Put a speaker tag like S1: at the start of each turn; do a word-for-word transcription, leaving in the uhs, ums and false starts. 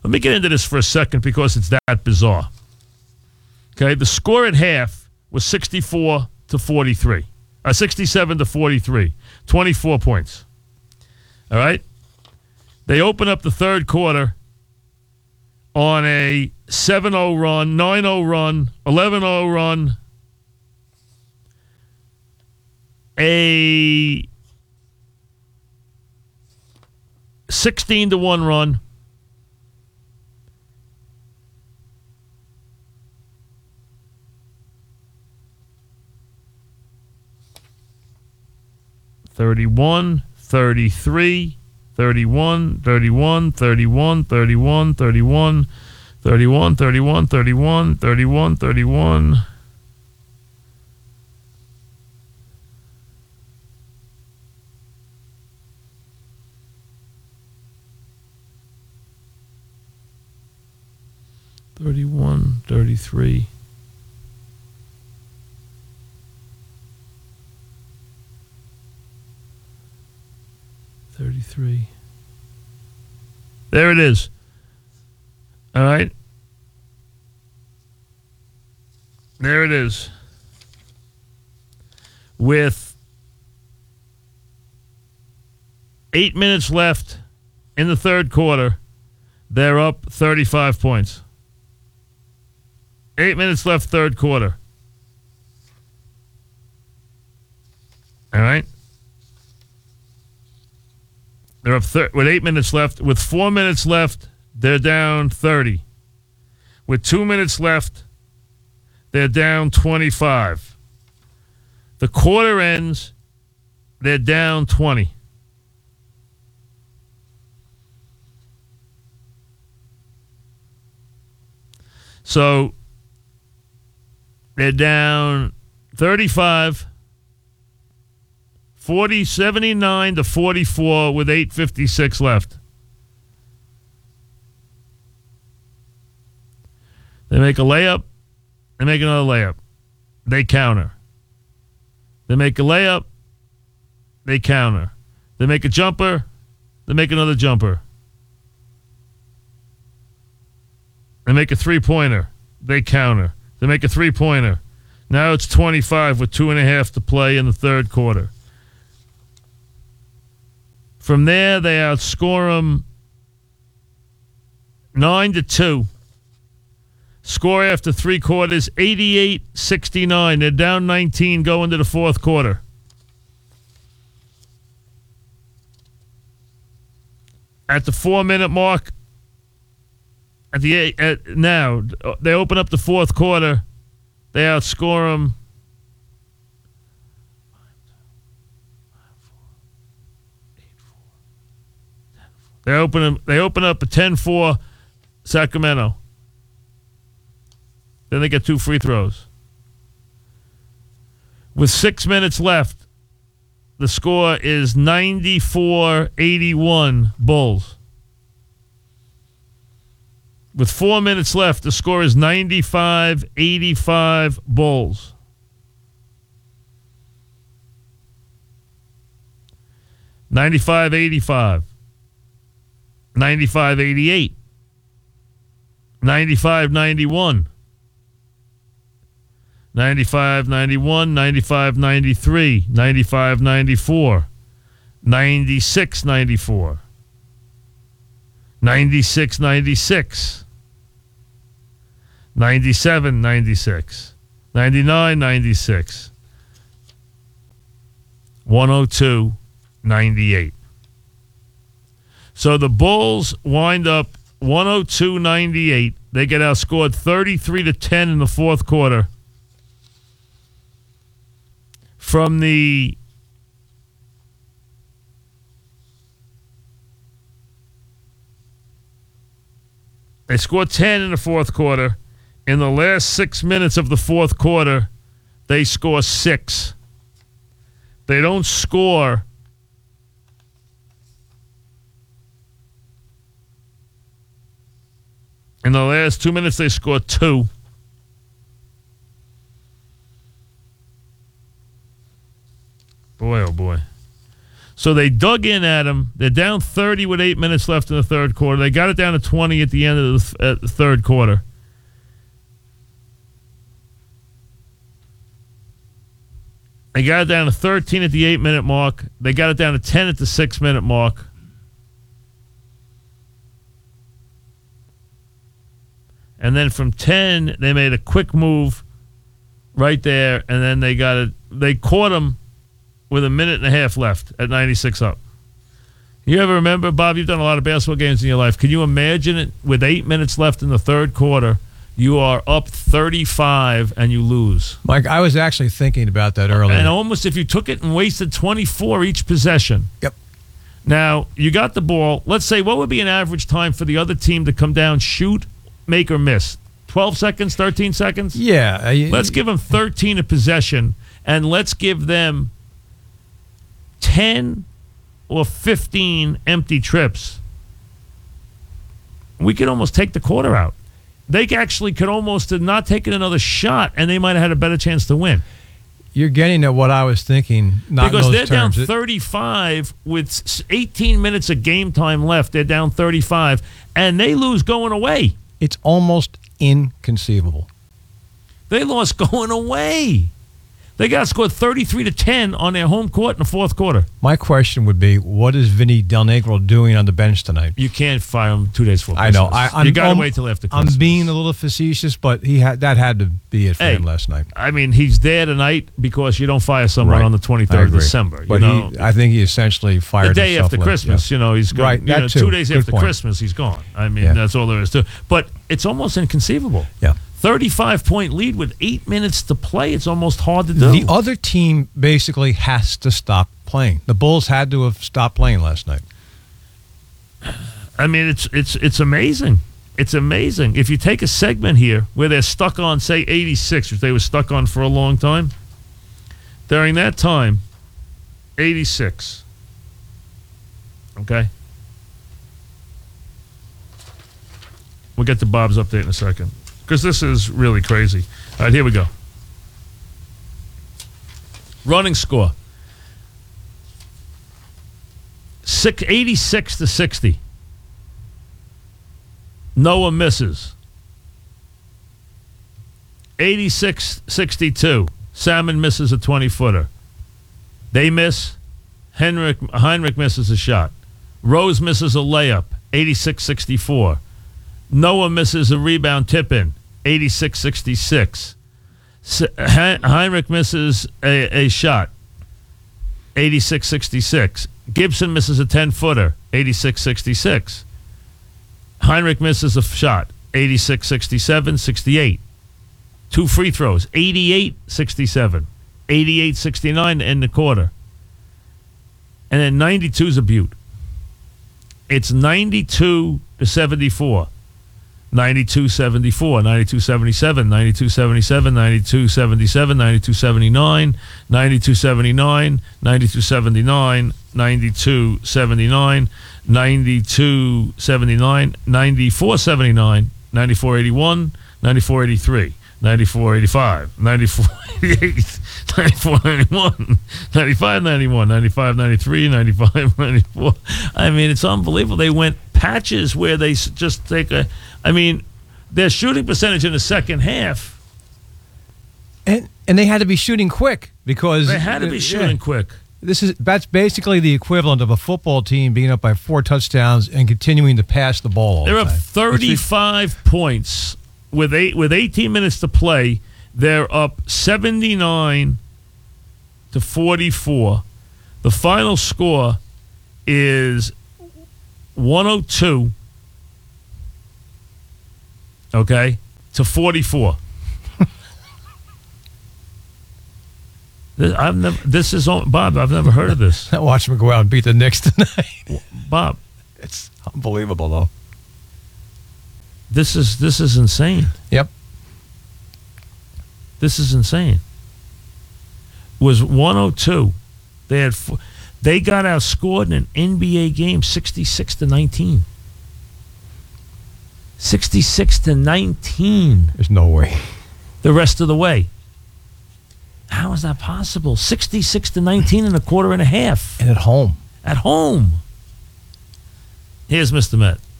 S1: Let me get into this for a second because it's that bizarre. Okay, the score at half was sixty-four to forty-three. Uh, sixty-seven to forty-three. twenty-four points. All right? They open up the third quarter on a seven oh run, nine oh run, eleven oh run, a sixteen to one run, thirty-one, thirty-three, thirty-one, thirty-one, thirty-one, thirty-one, thirty-one, thirty-one, thirty-one, thirty-one, thirty-one, thirty-one. thirty-one, thirty-three. thirty-three. There it is. All right. There it is. With eight minutes left in the third quarter, they're up thirty-five points. Eight minutes left, third quarter. All right. They're up thir- with eight minutes left. With four minutes left, they're down thirty. With two minutes left, they're down twenty-five. The quarter ends, they're down twenty. So they're down thirty-five. forty, seventy-nine to forty-four with eight fifty-six left. They make a layup. They make another layup. They counter. They make a layup. They counter. They make a jumper. They make another jumper. They make a three-pointer. They counter. They make a three-pointer. Now it's twenty-five with two and a half to play in the third quarter. From there, they outscore them nine to two. Score after three quarters, eighty-eight sixty-nine. They're down nineteen going to the fourth quarter. At the four-minute mark, at the eight, at, now, they open up the fourth quarter. They outscore them They open they open up a ten four Sacramento. Then they get two free throws. With six minutes left, the score is ninety-four eighty-one Bulls. With four minutes left, the score is ninety-five eighty-five Bulls. ninety-five eighty-five. ninety-five eighty-eight. ninety-five ninety-one. ninety-five ninety-one, ninety-five ninety-three, ninety-five ninety-four, ninety-six ninety-four, ninety-six ninety-six, ninety-seven ninety-six, ninety-nine ninety-six, one oh two ninety-eight. So the Bulls wind up one oh two ninety-eight. They get outscored thirty-three to ten in the fourth quarter. From the They scored ten in the fourth quarter. In the last six minutes of the fourth quarter, they score six. They don't score in the last two minutes. They score two. Boy, oh boy. So they dug in at them. They're down thirty with eight minutes left in the third quarter. They got it down to twenty at the end of the, th- uh, the third quarter. They got it down to thirteen at the eight-minute mark. They got it down to ten at the six-minute mark. And then from ten, they made a quick move right there, and then they got it. They caught them with a minute and a half left at ninety-six up. You ever remember, Bob, you've done a lot of basketball games in your life. Can you imagine it with eight minutes left in the third quarter? You are up thirty-five and you lose.
S2: Mike, I was actually thinking about that earlier.
S1: And almost if you took it and wasted twenty-four each possession.
S2: Yep.
S1: Now, you got the ball. Let's say, what would be an average time for the other team to come down, shoot, make or miss? twelve seconds, thirteen seconds?
S2: Yeah. I,
S1: let's give them thirteen a possession, and let's give them ten or fifteen empty trips. We could almost take the quarter out. They actually could almost have not taken another shot, and they might have had a better chance to win.
S2: You're getting at what I was thinking. Not
S1: because
S2: in
S1: they're
S2: those
S1: down
S2: terms.
S1: thirty-five with eighteen minutes of game time left. They're down thirty-five, and they lose going away.
S2: It's almost inconceivable.
S1: They lost going away. They got scored thirty-three to ten on their home court in the fourth quarter.
S2: My question would be, what is Vinny Del Negro doing on the bench tonight?
S1: You can't fire him two days before
S2: I
S1: Christmas.
S2: know. I, I'm,
S1: you got to
S2: I'm,
S1: wait till after Christmas.
S2: I'm being a little facetious, but he had that had to be it for
S1: Hey,
S2: him last night.
S1: I mean, he's there tonight because you don't fire someone
S2: Right.
S1: on the twenty-third of December.
S2: But
S1: you know?
S2: he, I think he essentially fired
S1: the day
S2: himself
S1: after
S2: last,
S1: Christmas,
S2: yeah.
S1: you know, he's gone.
S2: Right,
S1: You
S2: that
S1: know,
S2: too.
S1: two days
S2: Good
S1: after
S2: point.
S1: Christmas, he's gone. I mean,
S2: Yeah.
S1: that's all there is to it. But it's almost inconceivable.
S2: Yeah.
S1: thirty-five point lead with eight minutes to play. It's almost hard to do.
S2: The other team basically has to stop playing. The Bulls had to have stopped playing last night.
S1: I mean, it's it's it's amazing. It's amazing. If you take a segment here where they're stuck on, say, eighty-six, which they were stuck on for a long time, during that time, eighty-six. Okay? We'll get to Bob's update in a second, because this is really crazy. All right, here we go. Running score. Six, eighty-six to sixty. Noah misses. eighty-six sixty-two. Salmon misses a twenty-footer. They miss. Henrik, Heinrich misses a shot. Rose misses a layup. eighty-six sixty-four. Noah misses a rebound tip-in. eighty-six sixty-six. Heinrich misses a, a shot. eighty-six sixty-six. Gibson misses a ten-footer. eighty-six sixty-six. Heinrich misses a shot. eighty-six sixty-seven, sixty-eight. Two free throws. eighty-eight sixty-seven. eighty-eight sixty-nine to end the quarter. And then ninety-two is a beaut. It's ninety-two to seventy-four. ninety-two seventy-four, ninety-two seventy-seven, ninety-two seventy-seven, ninety-two seventy-seven, ninety-two seventy-nine, ninety-two seventy-nine, ninety-two seventy-nine, ninety-two seventy-nine, ninety-two seventy-nine, ninety-four seventy-nine, ninety-four eighty-one, ninety-four eighty-three, ninety-four eighty-five, ninety-four eighty-eight, ninety-four ninety-one, ninety-five ninety-one, ninety-five ninety-three, ninety-five ninety-four. I mean, it's unbelievable. They went patches where they just take a, I mean, their shooting percentage in the second half.
S2: And and they had to be shooting quick because
S1: They had to be
S2: uh,
S1: shooting
S2: yeah.
S1: quick.
S2: This is that's basically the equivalent of a football team being up by four touchdowns and continuing to pass the ball all
S1: They're
S2: the
S1: up
S2: time.
S1: thirty-five points with eight with eighteen minutes to play. They're up seventy-nine to forty-four. The final score is one oh two. Okay, to forty-four. this, I've never. This is on, Bob. I've never heard of this.
S2: Watch them go out and beat the Knicks tonight.
S1: Bob,
S2: It's unbelievable, though.
S1: this is this is insane.
S2: Yep.
S1: This is insane. It was one oh two. They had four, they got outscored in an N B A game sixty-six to nineteen. sixty-six to nineteen
S2: There's no way.
S1: the rest of the way. How is that possible? sixty-six to nineteen in a quarter and a half.
S2: And at home.
S1: At home. Here's Mister Met.